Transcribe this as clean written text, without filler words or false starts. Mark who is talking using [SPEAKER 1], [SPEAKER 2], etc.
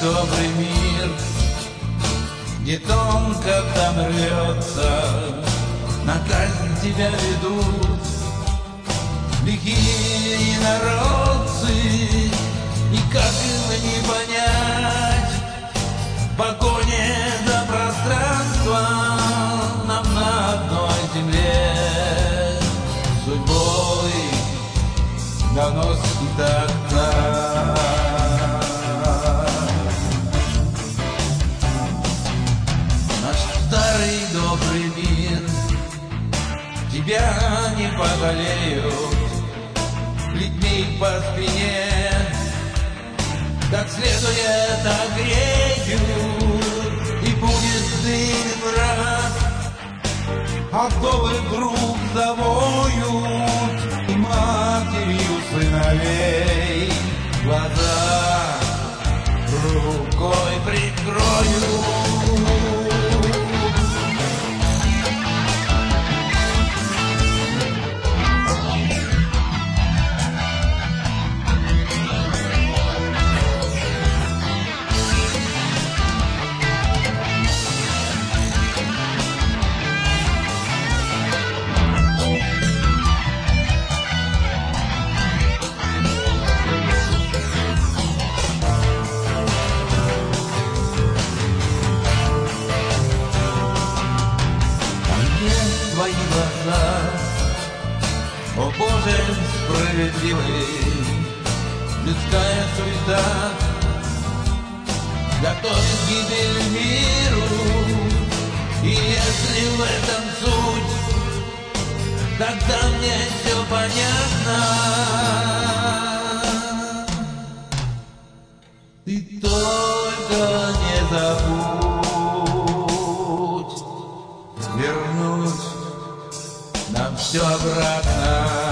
[SPEAKER 1] добрый мир, где тонко там рвется, на казнь тебя ведут лихие народцы, и как им не понять в погоне за пространство нам на одной земле судьбой давно скитаться. Старый добрый мир, тебя не пожалеют, плетьми по спине как следует огреют, и будет дым враг, а вдовы вдруг завоют, и матерью сыновей глаза рукой прикроют. Твои глаза, о Боже справедливый, людская суета готовит гибель миру, и если в этом суть, тогда мне все понятно. Ты только не забудь вернуть нам все обратно.